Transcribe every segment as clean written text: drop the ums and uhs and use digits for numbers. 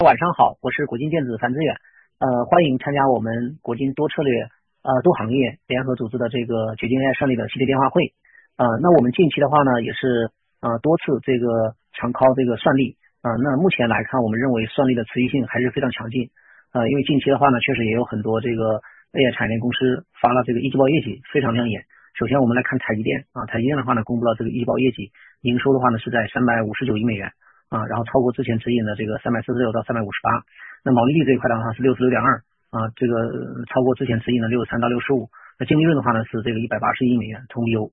晚上好，我是国金电子樊志远，欢迎参加我们国金多策略多行业联合组织的这个掘金 AI 胜利的系列电话会。那我们近期的话呢，也是多次这个强 call 这个算力那目前来看，我们认为算力的持续性还是非常强劲。因为近期的话呢，确实也有很多这个 AI 产业链公司发了这个一季报业绩非常亮眼。首先我们来看台积电台积电的话呢，公布了这个一季报业绩，营收的话呢是在359亿美元。然后超过之前指引的这个346到358，那毛利率这一块的话是66.2这个超过之前指引的63到65，那净利润的话呢是这个180亿美元，同比有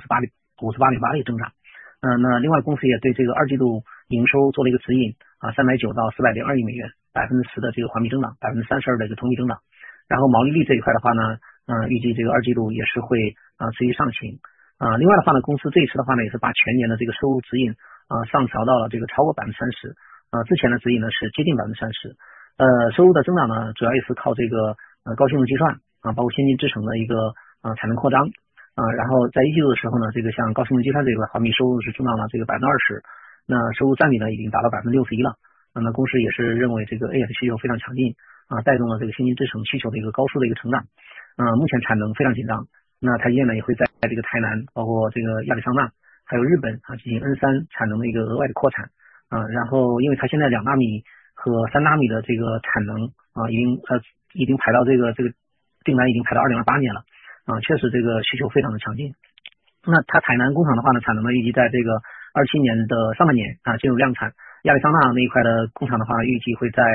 58.8%的增长。那另外公司也对这个二季度营收做了一个指引390到402亿美元，10%的这个环比增长，32%的一个同比增长。然后毛利率这一块的话呢，预计这个二季度也是会持续上行。另外的话呢，公司这一次的话呢也是把全年的这个收入指引上调到了这个超过30%，之前的指引呢是接近30%。收入的增长呢，主要也是靠这个高性能计算包括先进制程的一个产能扩张然后在一季度的时候呢，这个像高性能计算这一块环比收入是增长了这个20%，那收入占比呢已经达到61%了。那公司也是认为这个 AI 的需求非常强劲带动了这个先进制程需求的一个高速的一个成长。目前产能非常紧张，那台积电呢也会在这个台南，包括这个亚利桑那还有日本进行 N3 产能的一个额外的扩产然后因为它现在2纳米和3纳米的这个产能已经排到这个订单已经排到2028年了确实这个需求非常的强劲。那它台南工厂的话呢，产能呢预计在这个27年的上半年进入量产，亚利桑那那一块的工厂的话预计会在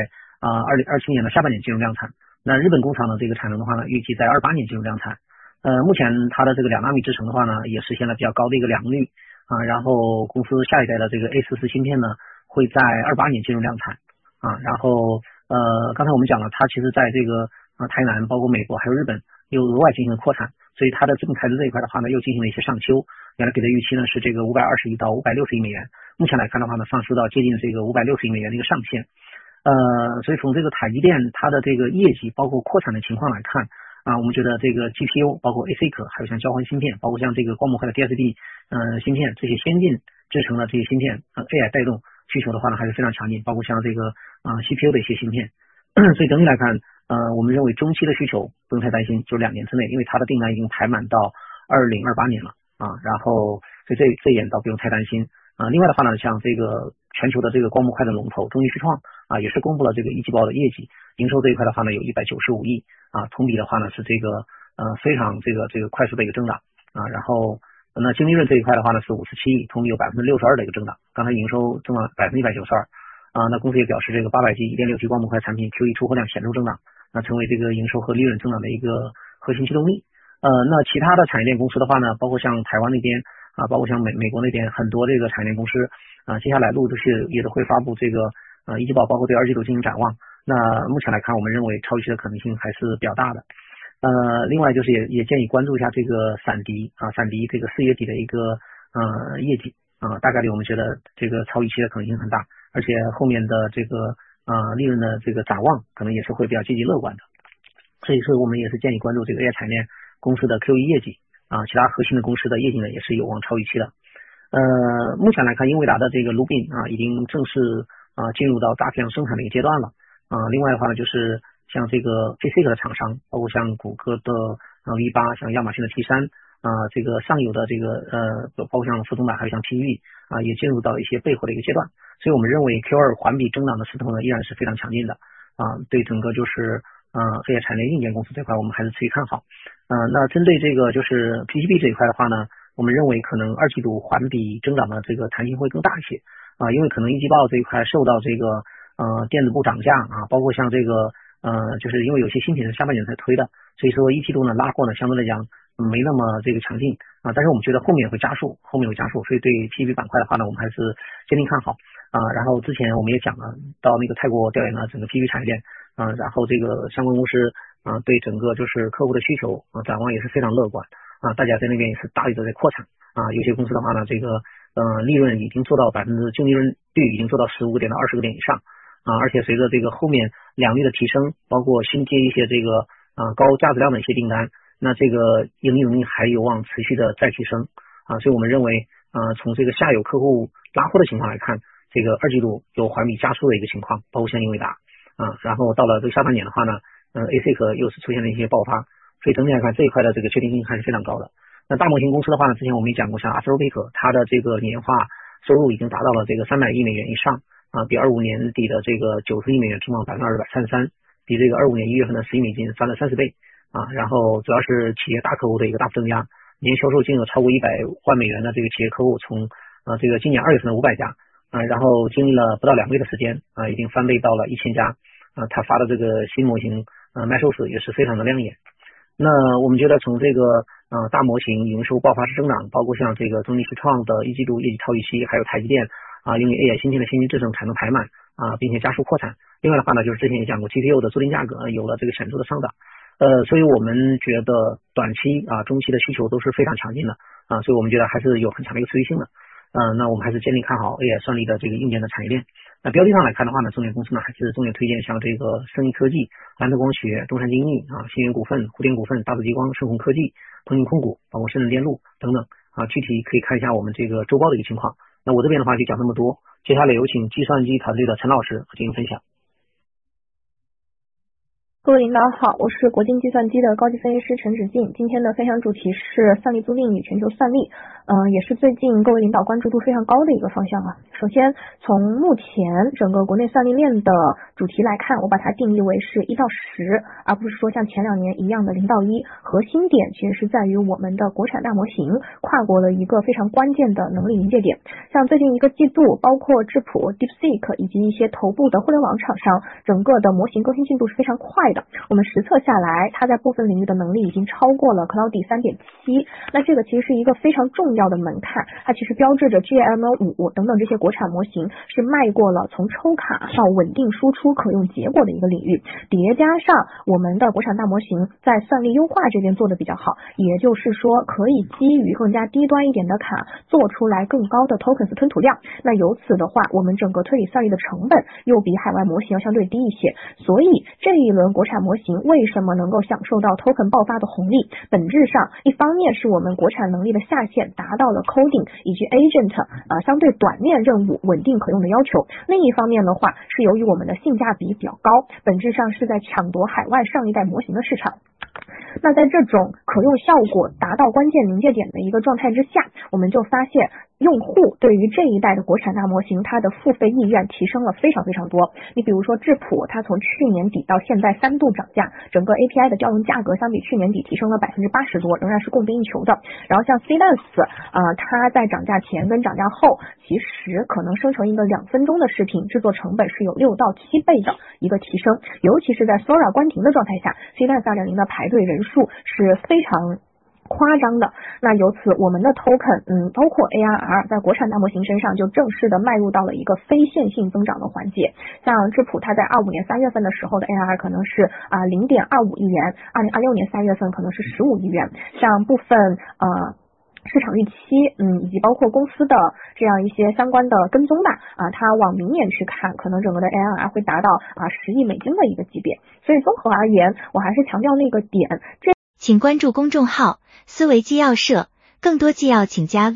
2027年的下半年进入量产。那日本工厂的这个产能的话呢，预计在28年进入量产。目前它的这个2纳米制程的话呢，也实现了比较高的一个良率然后公司下一代的这个 A44 芯片呢，会在28年进入量产然后刚才我们讲了，它其实在这个台南，包括美国还有日本又额外进行了扩产，所以它的资本开支这一块的话呢，又进行了一些上修，原来给的预期呢是这个520亿到560亿美元，目前来看的话呢，上修到接近这个560亿美元的一个上限。所以从这个台积电它的这个业绩包括扩产的情况来看我们觉得这个 GPU 包括 ASIC 还有像交换芯片，包括像这个光模块的 DSP 芯片，这些先进制程的这些芯片AI 带动需求的话呢还是非常强劲，包括像这个CPU 的一些芯片所以整体来看我们认为中期的需求不用太担心，就是2年之内，因为它的订单已经排满到2028年了然后所以这一点倒不用太担心另外的话呢，像这个全球的这个光模块的龙头中芯旭创也是公布了这个一季报的业绩，营收这一块的话呢有195亿同比的话呢是这个非常这个快速的一个增长然后那净利润这一块的话呢是57亿，同比有62%的一个增长。刚才营收增长192%那公司也表示这个800G 1.6T 光模块产品 Q1 出货量显著增长，那成为这个营收和利润增长的一个核心驱动力。那其他的产业链公司的话呢，包括像台湾那边包括像美国那边很多这个产业链公司接下来陆续也都会发布这个一季报，包括对二季度进行展望。那目前来看，我们认为超预期的可能性还是比较大的。另外就是也建议关注一下这个闪迪这个4月底的一个业绩大概率我们觉得这个超预期的可能性很大，而且后面的这个利润的这个展望可能也是会比较积极乐观的。所以说我们也是建议关注这个 AI 产业链公司的 Q1 业绩其他核心的公司的业绩呢也是有望超预期的。目前来看，英伟达的这个 Rubin 已经正式进入到大批量生产的一个阶段了另外的话呢，就是像这个 ASIC 的厂商，包括像谷歌的V8，像亚马逊的 T3这个上游的这个包括像富通版还有像 PV 也进入到一些备货的一个阶段。所以我们认为 Q2 环比增长的势头呢依然是非常强劲的对整个就是AI 产业硬件公司这块我们还是持续看好。那针对这个就是 PCB 这一块的话呢，我们认为可能二季度环比增长的这个弹性会更大一些因为可能一季报这一块受到这个电子部涨价包括像这个就是因为有些新品是下半年才推的，所以说一季度呢拉货呢相对来讲没那么这个强劲但是我们觉得后面会加速，所以对 PCB 板块的话呢，我们还是坚定看好然后之前我们也讲了，到那个泰国调研了整个 PCB 产业链然后这个相关公司对整个就是客户的需求展望也是非常乐观大家在那边也是大力的在扩产有些公司的话呢，这个利润已经做到净利润率已经做到15个点到20个点以上而且随着这个后面良率的提升，包括新接一些这个高价值量的一些订单，那这个盈利能力还有望持续的再提升所以我们认为从这个下游客户拉货的情况来看， 这个二季度有环比加速的一个情况，包括像英伟达然后到了这个下半年的话呢，ASIC 又是出现了一些爆发，所以整体来看这一块的这个确定性还是非常高的。那大模型公司的话呢，之前我们也讲过，像阿斯洛贝克，它的这个年化收入已经达到了这个300亿美元以上比25年底的这个90亿美元增长233%，比这个25年1月份的10亿美金翻了30倍然后主要是企业大客户的一个大幅增加，年销售金额超过100万美元的这个企业客户从这个今年2月份的500家然后经历了不到2个月的时间已经翻倍到了1000家他发的这个新模型卖售时也是非常的亮眼。那我们觉得从这个大模型营收爆发式增长，包括像这个中芯实创的一季度业绩超预期，还有台积电用于 AI 芯片的先进制程产能排满并且加速扩产。另外的话呢，就是之前也讲过 GPU 的租赁价格有了这个显著的上涨所以我们觉得短期中期的需求都是非常强劲的所以我们觉得还是有很强的一个持续性的那我们还是坚定看好 AI 算力的这个硬件的产业链。那标的上来看的话呢，重点公司呢还是重点推荐像这个升益科技、蓝德光学、东山精密新源股份、互电股份、大紫激光、盛虹科技、腾讯控股，包括深圳电路等等具体可以看一下我们这个周报的一个情况。那我这边的话就讲这么多，接下来有请计算机团队的陈老师进行分享。 各位领导好，我是国金计算机的高级分析师陈芷静。今天的分享主题是算力租赁与全球算力，也是最近各位领导关注度非常高的一个方向首先，从目前整个国内算力链的主题来看，我把它定义为是1到10，而不是说像前2年一样的0到1。核心点其实是在于我们的国产大模型跨过了一个非常关键的能力临界点。像最近一个季度，包括智谱、DeepSeek 以及一些头部的互联网厂商，整个的模型更新进度是非常快的。我们实测下来，它在部分领域的能力已经超过了 Cloudy 3.7， 那这个其实是一个非常重要的门槛，它其实标志着 GML5 等等这些国产模型是迈过了从抽卡到稳定输出可用结果的一个领域。叠加上我们的国产大模型在算力优化这边做的比较好，也就是说可以基于更加低端一点的卡做出来更高的 tokens 吞吐量，那由此的话我们整个推理算力的成本又比海外模型要相对低一些。所以这一轮国产模型为什么能够享受到 token 爆发的红利，本质上一方面是我们国产能力的下限达到了 coding 以及 agent 相对短链任务稳定可用的要求，另一方面的话是由于我们的性价比比较高，本质上是在抢夺海外上一代模型的市场。那在这种可用效果达到关键临界点的一个状态之下，我们就发现用户对于这一代的国产大模型它的付费意愿提升了非常非常多。你比如说智谱，它从去年底到现在3度涨价，整个 API 的调用价格相比去年底提升了80%多，仍然是供不应求的。然后像 Cadence它在涨价前跟涨价后其实可能生成一个2分钟的视频制作成本是有6到7倍的一个提升，尤其是在 Sora 关停的状态下， Cadence 2.0的排队人数是非常夸张的。那由此我们的 token包括 ARR 在国产大模型身上就正式的迈入到了一个非线性增长的环节。像智谱它在25年3月份的时候的 ARR 可能是0.25亿元，2026年3月份可能是15亿元。像部分市场预期以及包括公司的这样一些相关的跟踪吧它往明年去看，可能整个的 ARR 会达到10亿美金的一个级别。所以综合而言，我还是强调那个点， 请关注公众号思维纪要社，更多纪要请加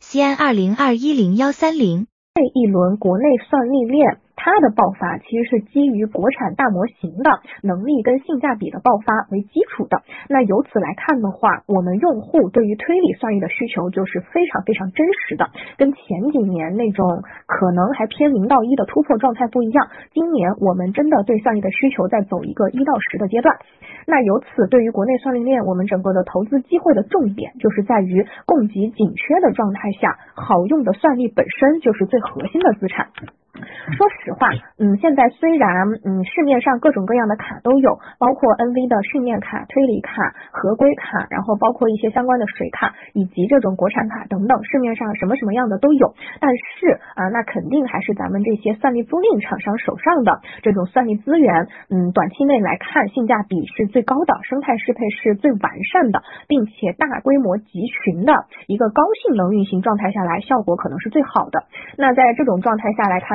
VCN20210130。 这一轮国内算力链它的爆发其实是基于国产大模型的能力跟性价比的爆发为基础的。那由此来看的话，我们用户对于推理算力的需求就是非常非常真实的，跟前几年那种可能还偏0到1的突破状态不一样。今年我们真的对算力的需求在走一个1到10的阶段。那由此对于国内算力链，我们整个的投资机会的重点就是在于供给紧缺的状态下，好用的算力本身就是最核心的资产。说实话现在虽然市面上各种各样的卡都有，包括 NV 的训练卡、推理卡、合规卡，然后包括一些相关的水卡以及这种国产卡等等，市面上什么什么样的都有，但是那肯定还是咱们这些算力租赁厂商手上的这种算力资源短期内来看性价比是最高的，生态适配是最完善的，并且大规模集群的一个高性能运行状态下来，效果可能是最好的。那在这种状态下来看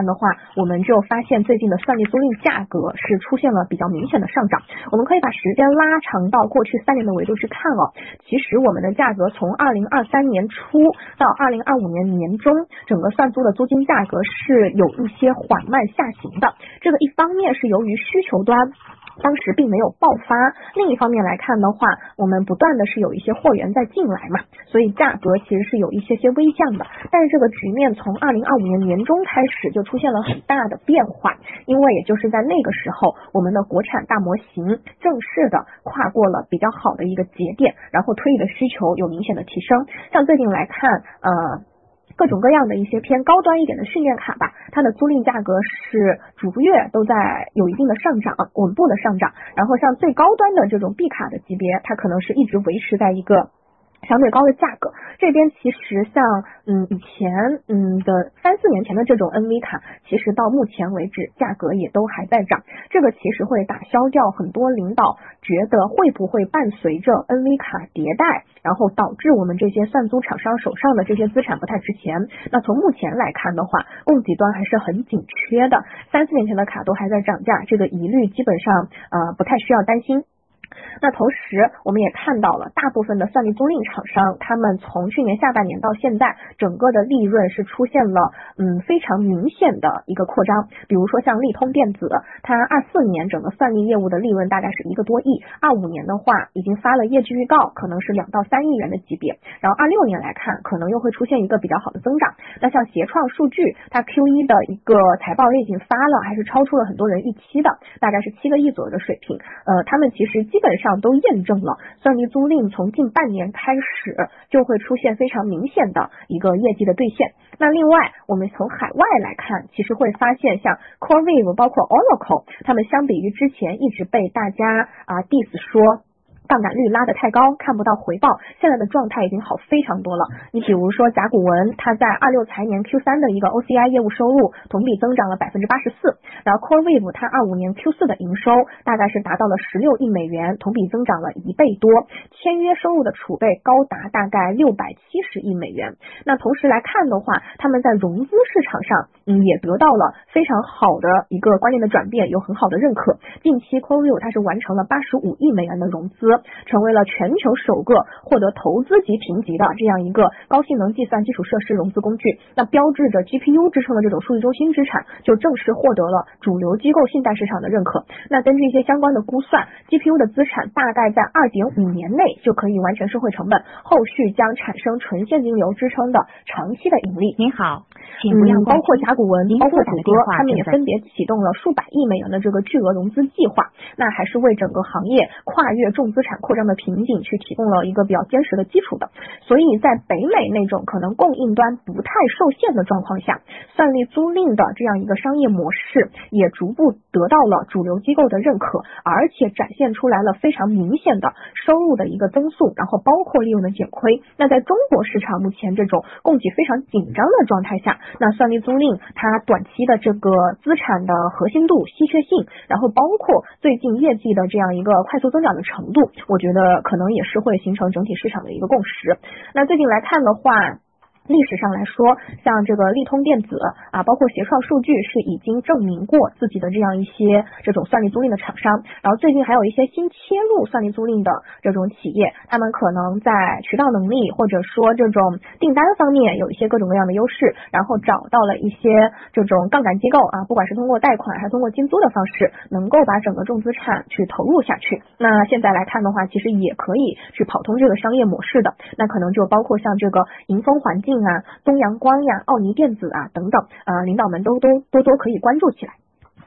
看的话，我们就发现最近的算力租赁价格是出现了比较明显的上涨。我们可以把时间拉长到过去3年的维度去看哦，其实我们的价格从2023年初到2025年年中，整个算租的租金价格是有一些缓慢下行的。这个一方面是由于需求端当时并没有爆发，另一方面来看的话，我们不断的是有一些货源在进来嘛，所以价格其实是有一些微降的。但是这个局面从2025年年中开始就出现了很大的变化，因为也就是在那个时候，我们的国产大模型正式的跨过了比较好的一个节点，然后推理的需求有明显的提升。像最近来看，各种各样的一些偏高端一点的训练卡吧，它的租赁价格是逐月都在有一定的上涨，稳步的上涨。然后像最高端的这种 B 卡的级别，它可能是一直维持在一个相对高的价格。这边其实像以前的3-4年前的这种 NV 卡，其实到目前为止价格也都还在涨，这个其实会打消掉很多领导觉得会不会伴随着 NV 卡迭代，然后导致我们这些算租厂商手上的这些资产不太值钱。那从目前来看的话，供给端还是很紧缺的，3-4年前的卡都还在涨价，这个疑虑基本上不太需要担心。那同时我们也看到了大部分的算力租赁厂商，他们从去年下半年到现在，整个的利润是出现了非常明显的一个扩张。比如说像利通电子，它24年整个算力业务的利润大概是1个多亿，25年的话已经发了业绩预告，可能是2到3亿元的级别，然后26年来看可能又会出现一个比较好的增长。那像协创数据，它 Q1 的一个财报也已经发了，还是超出了很多人预期的，大概是7个亿左右的水平。他们其实基本上都验证了算力租赁从近半年开始就会出现非常明显的一个业绩的兑现。那另外我们从海外来看，其实会发现像 CoreWeave 包括 Oracle， 他们相比于之前一直被大家diss 说杠杆率拉得太高，看不到回报，现在的状态已经好非常多了。你比如说甲骨文，它在26财年 Q3 的一个 OCI 业务收入同比增长了 84%， 然后 CoreWeave 它25年 Q4 的营收大概是达到了16亿美元，同比增长了1倍多，签约收入的储备高达大概670亿美元。那同时来看的话，他们在融资市场上也得到了非常好的一个观念的转变，有很好的认可。近期 CoreWeave 它是完成了85亿美元的融资，成为了全球首个获得投资级评级的这样一个高性能计算基础设施融资工具。那标志着 GPU 支撑的这种数据中心资产就正式获得了主流机构信贷市场的认可。那根据一些相关的估算， GPU 的资产大概在2.5年内就可以完成收回成本，后续将产生纯现金流支撑的长期的盈利。 您好，请不要包括甲骨文，包括谷歌，他们也分别启动了数百亿美元的这个巨额融资计划，那还是为整个行业跨越重资产扩张的瓶颈去提供了一个比较坚实的基础的。所以在北美那种可能供应端不太受限的状况下，算力租赁的这样一个商业模式也逐步得到了主流机构的认可，而且展现出来了非常明显的收入的一个增速，然后包括利润的减亏。那在中国市场目前这种供给非常紧张的状态下，那算力租赁它短期的这个资产的核心度、稀缺性，然后包括最近业绩的这样一个快速增长的程度，我觉得可能也是会形成整体市场的一个共识。那最近来看的话，历史上来说，像这个利通电子包括协创数据是已经证明过自己的这样一些这种算力租赁的厂商，然后最近还有一些新切入算力租赁的这种企业，他们可能在渠道能力或者说这种订单方面有一些各种各样的优势，然后找到了一些这种杠杆机构不管是通过贷款还是通过金租的方式，能够把整个重资产去投入下去。那现在来看的话，其实也可以去跑通这个商业模式的，那可能就包括像这个迎风环境东阳光奥尼电子等等领导们都多可以关注起来。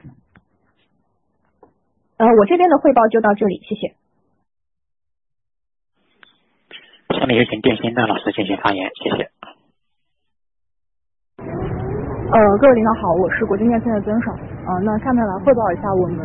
我这边的汇报就到这里，谢谢。 下面有请电信的老师进行发言，谢谢。 各位领导好，我是国金电信的曾爽。那下面来汇报一下我们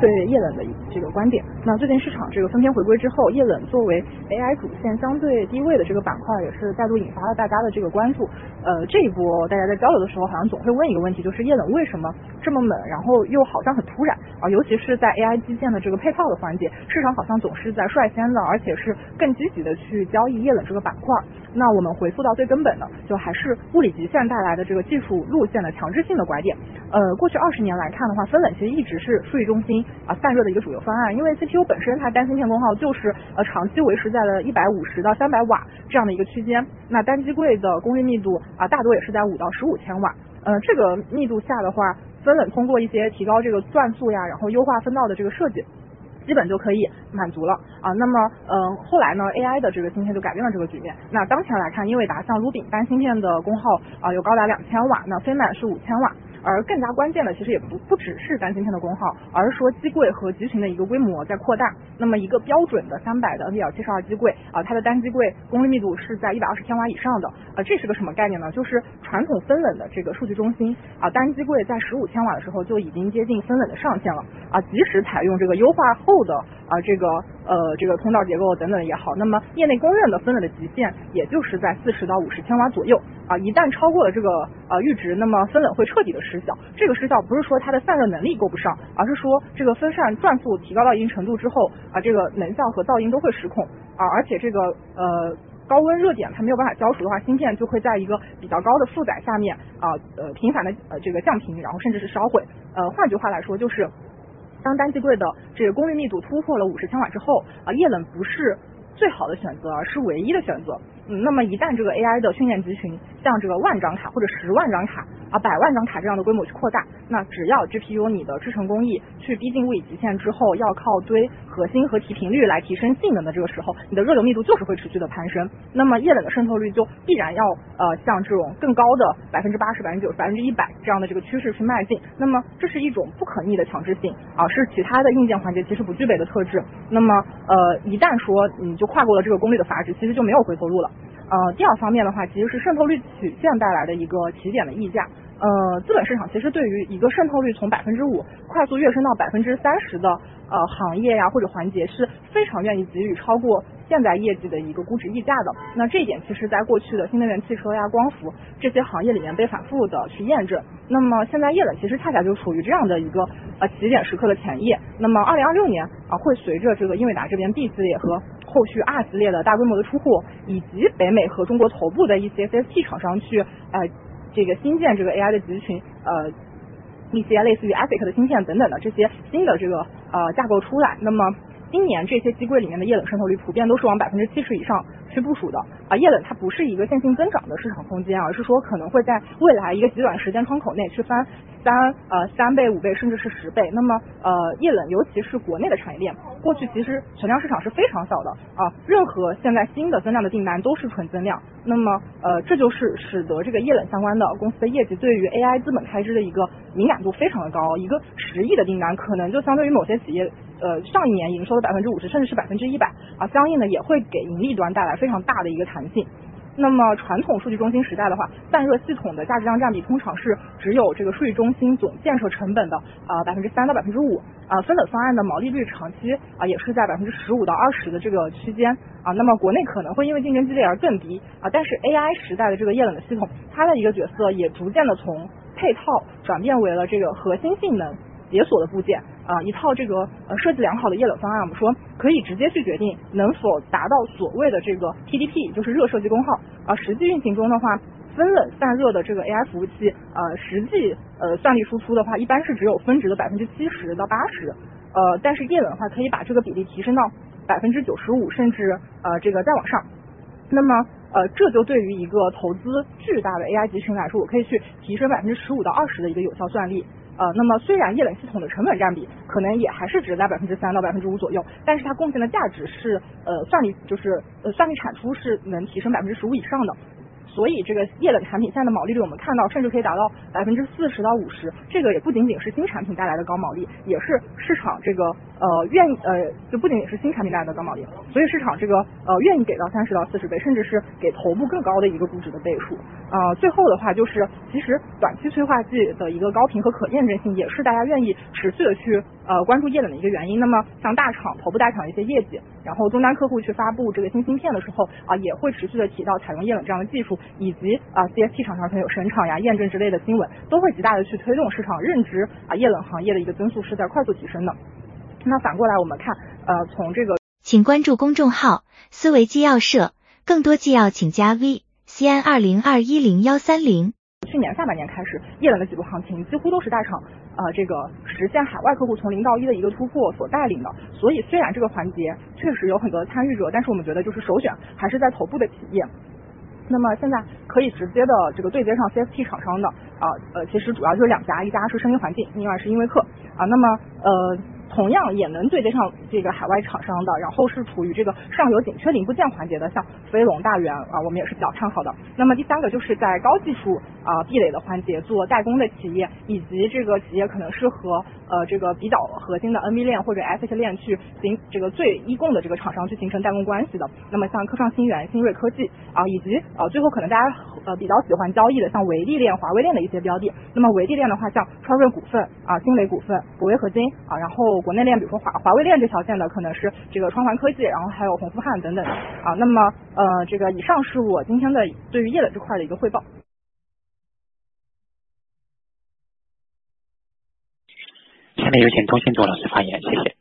对液冷的这个观点。那最近市场这个分篇回归之后，液冷作为 AI 主线相对低位的这个板块，也是再度引发了大家的这个关注。这一波大家在交流的时候，好像总会问一个问题，就是液冷为什么这么猛，然后又好像很突然啊？尤其是在 AI 基建的这个配套的环节，市场好像总是在率先的，而且是更积极的去交易液冷这个板块。那我们回溯到最根本的，就还是物理极限带来的这个技术路线的强制性的拐点。过去20年来看的话，分冷其实一直是数据中心散热的一个主流方案，因为 CPU 本身它单芯片功耗就是长期维持在了150到300瓦这样的一个区间，那单机柜的功率密度大多也是在5到15千瓦。这个密度下的话，分冷通过一些提高这个转速呀，然后优化分道的这个设计，基本就可以满足了那么后来呢 AI 的这个芯片就改变了这个局面。那当前来看，英伟达像 Rubin 单芯片的功耗有高达2000瓦，那飞满是5000瓦。而更加关键的其实也不只是单芯片的功耗，而是说机柜和集群的一个规模在扩大。那么一个标准的300的 NVL72 机柜它的单机柜功率密度是在120千瓦以上的这是个什么概念呢？就是传统分冷的这个数据中心单机柜在15千瓦的时候就已经接近分冷的上限了即使采用这个优化后的这个通道结构等等也好，那么业内公认的分冷的极限也就是在40到50千瓦左右一旦超过了这个阈值，那么分冷会彻底的失效。这个失效不是说它的散热能力够不上，而是说这个分散转速提高到一定程度之后这个能效和噪音都会失控而且这个高温热点它没有办法消除的话，芯片就会在一个比较高的负载下面频繁的这个降频，然后甚至是烧毁。换句话来说，就是当单机柜的这个功率密度突破了50千瓦之后液冷不是最好的选择，而是唯一的选择。那么一旦这个 AI 的训练集群像这个10000张卡或者10万张卡100万张卡这样的规模去扩大，那只要 GPU 你的制程工艺去逼近物理极限之后，要靠堆核心和提频率来提升性能的这个时候，你的热流密度就是会持续的攀升。那么液冷的渗透率就必然要向这种更高的80%、90%、100%这样的这个趋势去迈进。那么这是一种不可逆的强制性是其他的硬件环节其实不具备的特质。那么一旦说你就跨过了这个功率的阀值，其实就没有回头路了。第二方面的话，其实是渗透率曲线带来的一个起点的溢价。资本市场其实对于一个渗透率从5%快速跃升到30%的行业呀或者环节是非常愿意给予超过现在业绩的一个估值溢价的。那这一点其实在过去的新能源汽车呀、光伏这些行业里面被反复的去验证。那么现在液冷其实恰恰就处于这样的一个起点时刻的前夜。那么2026年会随着这个英伟达这边 B 系列和后续 R 系列的大规模的出货，以及北美和中国头部的一些 CSP 厂商去这个新建这个 AI 的集群一些类似于 ASIC 的芯片等等的这些新的这个架构出来，那么今年这些机柜里面的液冷渗透率普遍都是往70%以上去部署的液冷它不是一个线性增长的市场空间，而是说可能会在未来一个极短时间窗口内去翻3倍、5倍甚至是10倍。那么液冷尤其是国内的产业链，过去其实存量市场是非常小的任何现在新的增量的订单都是纯增量。那么这就是使得这个液冷相关的公司的业绩对于 AI 资本开支的一个敏感度非常的高。一个10亿的订单可能就相对于某些企业上一年营收的50%甚至是100%相应的也会给盈利端带来非常大的一个弹性。那么传统数据中心时代的话，散热系统的价值量占比通常是只有这个数据中心总建设成本的3%到5%分冷方案的毛利率长期也是在15%到20%的这个区间那么国内可能会因为竞争激烈而更低但是 AI 时代的这个液冷的系统，它的一个角色也逐渐的从配套转变为了这个核心性能解锁的部件一套这个设计良好的液冷方案，我们说可以直接去决定能否达到所谓的这个 TDP， 就是热设计功耗实际运行中的话，分冷散热的这个 AI 服务器实际算力输出的话，一般是只有分值的70%到80%但是液冷的话可以把这个比例提升到95%，甚至这个再往上。那么这就对于一个投资巨大的 AI 集群来说，我可以去提升15%到20%的一个有效算力。那么虽然液冷系统的成本占比可能也还是只在3%到5%左右，但是它贡献的价值是算力产出是能提升15%以上的。所以这个液冷产品现在的毛利率我们看到甚至可以达到40%到50%，这个也不仅仅是新产品带来的高毛利，也是市场这个就不仅仅是新产品带来的高毛利，所以市场这个愿意给到30到40倍，甚至是给头部更高的一个估值的倍数。最后的话就是，其实短期催化剂的一个高频和可验证性，也是大家愿意持续的去关注液冷的一个原因。那么像头部大厂的一些业绩，然后终端客户去发布这个新芯片的时候也会持续的提到采用液冷这样的技术，以及CST 厂商可能有审厂呀、验证之类的新闻，都会极大的去推动市场认知液冷行业的一个增速是在快速提升的。那反过来我们看从这个， 请关注公众号思维纪要社，更多纪要请加 VCN20210130。 去年下半年开始，液冷的几波行情几乎都是大厂这个实现海外客户从0到1的一个突破所带领的。所以虽然这个环节确实有很多的参与者，但是我们觉得就是首选还是在头部的企业。那么现在可以直接的这个对接上 CST 厂商的其实主要就是2家，一家是声音环境，另外是英维克那么同样也能对接上这个海外厂商的，然后是处于这个上游紧缺零部件环节的，像飞龙、大元我们也是比较看好的。那么第3个就是在高技术壁垒的环节做代工的企业，以及这个企业可能是和这个比较核心的 NV 链或者 ASIC 链去这个最一供的这个厂商去形成代工关系的。那么像科创新源、新锐科技以及最后可能大家比较喜欢交易的像维利链、华为链的一些标的。那么维利链的话，像川润股份新雷股份、国威合金然后国内链比如说华为链这条线的可能是这个川环科技，然后还有鸿富汉等等那么这个以上是我今天的对于液冷这块的一个汇报。 下面有请通信组老师发言，谢谢。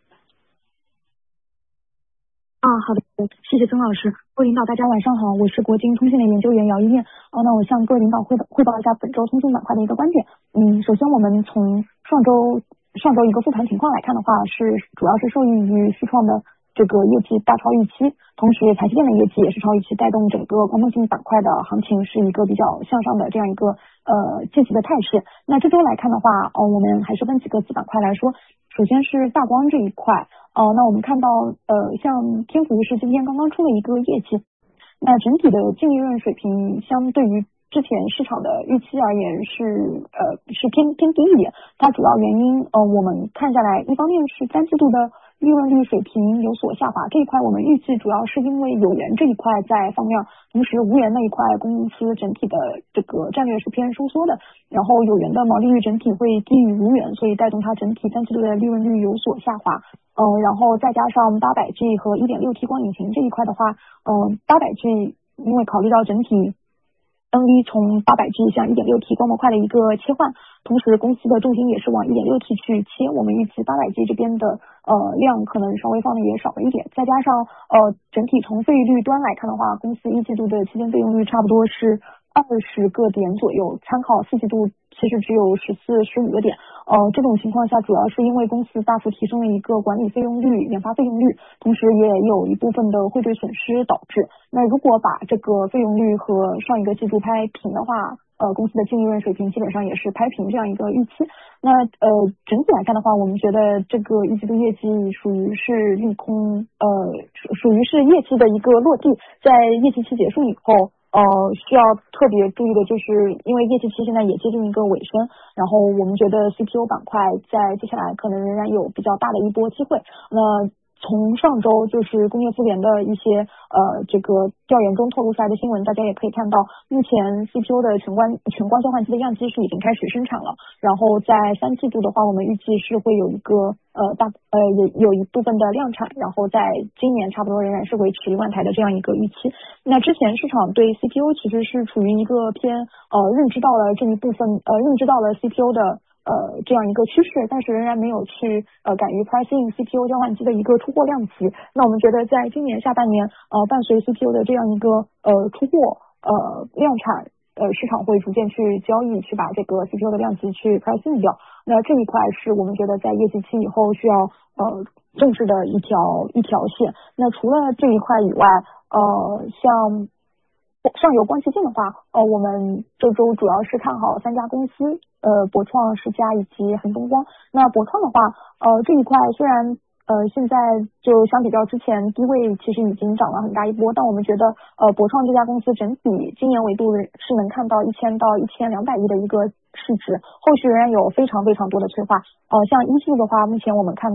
好的，谢谢曾老师。各位领导大家晚上好，我是国金通信的研究员姚一念。那我向各位领导汇报一下本周通信板块的一个观点。首先我们从上周一个复盘情况来看的话，主要是受益于思创的这个业绩大超预期，同时台积电的业绩也是超预期，带动整个光通信板块的行情是一个比较向上的这样一个近期的态势。那这周来看的话我们还是分几个子板块来说。首先是大光这一块那我们看到像天福是今天刚刚出了一个业绩，那整体的净利润水平相对于之前市场的预期而言是偏低一点。它主要原因我们看下来，一方面是3季度的利润率水平有所下滑，这一块我们预计主要是因为有源这一块在放量，同时无源那一块公司整体的这个战略是偏收缩的，然后有源的毛利率整体会低于无源，所以带动它整体3季度的利润率有所下滑。然后再加上 800G 和 1.6T 光引擎这一块的话800G 因为考虑到整体NV 从 800G 向 1.6T 光模块的一个切换，同时公司的重心也是往 1.6T 去切，我们预期 800G 这边的量可能稍微放的也少了一点，再加上整体从费率端来看的话，公司1季度的期间费用率差不多是20个点左右，参考4季度其实只有14、15个点。这种情况下主要是因为公司大幅提升了一个管理费用率、研发费用率，同时也有一部分的汇兑损失导致。那如果把这个费用率和上一个季度拍平的话，公司的净利润水平基本上也是拍平这样一个预期。那整体来看的话，我们觉得这个一季度业绩属于是利空，属于是业绩的一个落地，在业绩期结束以后。需要特别注意的就是因为业绩期现在也接近一个尾声，然后我们觉得 CPO 板块在接下来可能仍然有比较大的一波机会。那从上周就是工业复联的一些这个调研中透露出来的新闻，大家也可以看到，目前 CPO 的全光交换机的样机是已经开始生产了，然后在3季度的话，我们预计是会有一个有一部分的量产，然后在今年差不多仍然是维持1万台的这样一个预期。那之前市场对 CPO 其实是处于一个偏认知到了这一部分认知到了 CPO 的这样一个趋势，但是仍然没有去敢于 pricing CPO 交换机的一个出货量级。那我们觉得在今年下半年伴随 CPO 的这样一个出货量产市场会逐渐去交易，去把这个 CPO 的量级去 pricing 掉。那这一块是我们觉得在业绩期以后需要重视的一条线。那除了这一块以外像上游光器件的话我们这周主要是看好3家公司博创、世嘉以及恒东光。那博创的话这一块虽然现在就相比较之前低位其实已经涨了很大一波，但我们觉得博创这家公司整体今年维度是能看到1000到1200亿的一个市值，后续仍然有非常非常多的催化。像一季度的话，目前我们看到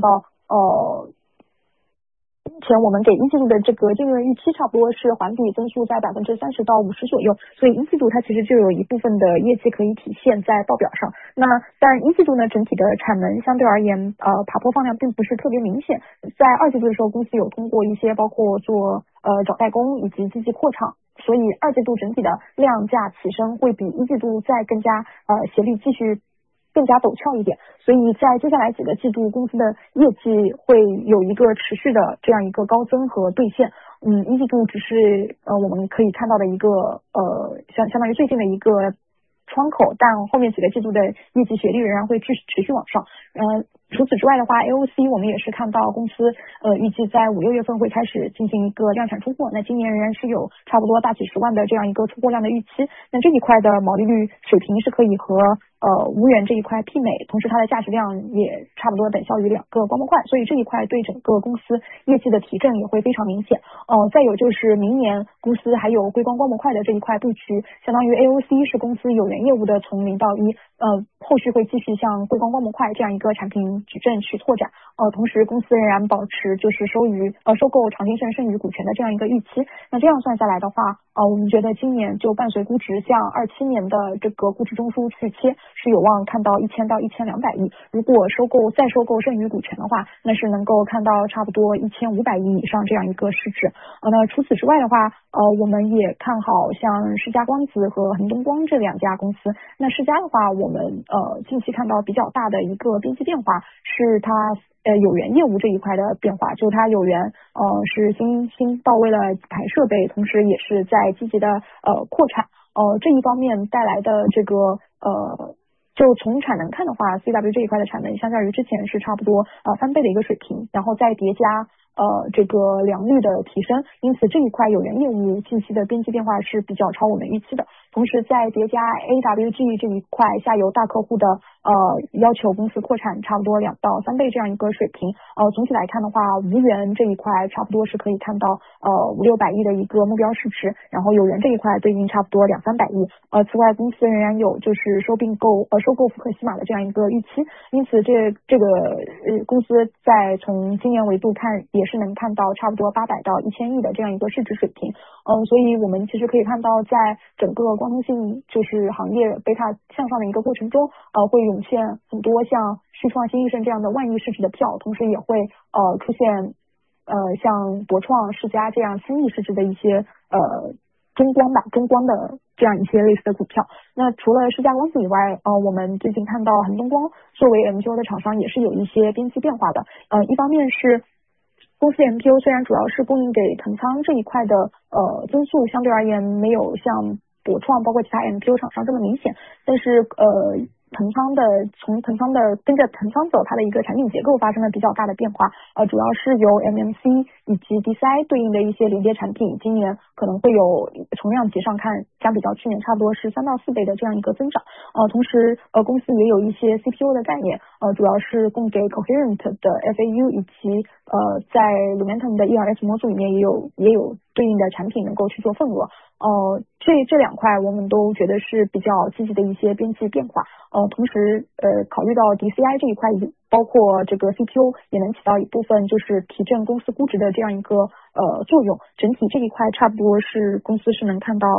前我们给一季度的这个净利润预期差不多是环比增速在30%到50%左右，所以一季度它其实就有一部分的业绩可以体现在报表上。那但一季度呢，整体的产能相对而言，爬坡放量并不是特别明显。在二季度的时候，公司有通过一些包括做找代工以及积极扩厂，所以二季度整体的量价齐升会比一季度再更加协力继续更加陡峭一点，所以在接下来几个季度，公司的业绩会有一个持续的这样一个高增和兑现。一季度只是我们可以看到的一个相当于最近的一个窗口，但后面几个季度的业绩学历仍然会持续往上。除此之外的话 ，AOC 我们也是看到公司预计在5、6月份会开始进行一个量产出货，那今年仍然是有差不多大几十万的这样一个出货量的预期。那这一块的毛利率水平是可以和无源这一块媲美，同时它的价值量也差不多等效于2个光模块，所以这一块对整个公司业绩的提振也会非常明显。再有就是明年公司还有硅光光模块的这一块布局，相当于 AOC 是公司有源业务的从0到1，后续会继续向硅光光模块这样一个产品矩阵去拓展。同时公司仍然保持就是收购长金盛剩余股权的这样一个预期。那这样算下来的话，我们觉得今年就伴随估值向27年的这个估值中枢去切，是有望看到1000到1200亿。如果再收购剩余股权的话，那是能够看到差不多1500亿以上这样一个市值。那除此之外的话，我们也看好像世嘉光子和恒东光这2家公司。那世嘉的话，我们近期看到比较大的一个边际变化是它有源业务这一块的变化，就它有源是新到位了几台设备，同时也是在积极的扩产。这一方面带来的这个就从产能看的话 ，CW 这一块的产能相较于之前是差不多3倍的一个水平，然后再叠加这个良率的提升，因此这一块有源业务近期的边际变化是比较超我们预期的。同时再叠加 AWG 这一块下游大客户的要求公司扩产差不多2到3倍这样一个水平。总体来看的话，无源这一块差不多是可以看到5、600亿的一个目标市值，然后有源这一块对应差不多2、300亿。此外公司仍然有就是收购福克西玛的这样一个预期，因此这个公司在从今年维度看也是能看到差不多800到1000亿的这样一个市值水平。所以我们其实可以看到在整个光通信就是行业贝塔向上的一个过程中，会涌现很多像旭创、新易盛这样的万亿市值的票，同时也会出现像博创、世嘉这样1000亿市值的一些中光的这样一些类似的股票。那除了世嘉光子以外，我们最近看到恒东光作为 MPO 的厂商也是有一些边际变化的。一方面是公司 MPO 虽然主要是供应给腾仓这一块的增速相对而言没有像博创包括其他 MPO 厂商这么明显，但是跟着腾仓走，它的一个产品结构发生了比较大的变化，主要是由 MMC 以及 DCI 对应的一些连接产品，今年可能会有从量级上看，相比较去年差不多是3到4倍的这样一个增长。同时公司也有一些 CPU 的概念，主要是供给 Coherent 的 FAU 以及在 Lumentum 的 ERS 模组里面也有对应的产品能够去做份额。这2块我们都觉得是比较积极的一些边际变化。同时考虑到 DCI 这一块包括这个 CPU 也能起到一部分就是提振公司估值的这样一个作用。整体这一块差不多是公司是能看到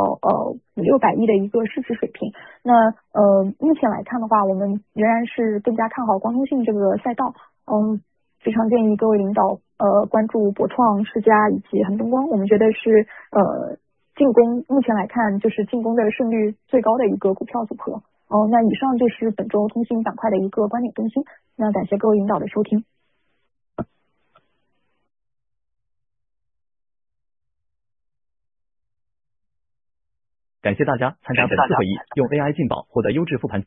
5、600亿的一个市值水平。那目前来看的话，我们仍然是更加看好光通信这个赛道。非常建议各位领导关注博创、世嘉以及恒东光，我们觉得是进攻目前来看就是进攻的胜率最高的一个股票组合。那以上就是本周通信板块的一个观点更新。那感谢各位领导的收听。 感谢大家参加本次会议，用 AI 进宝获得优质复盘。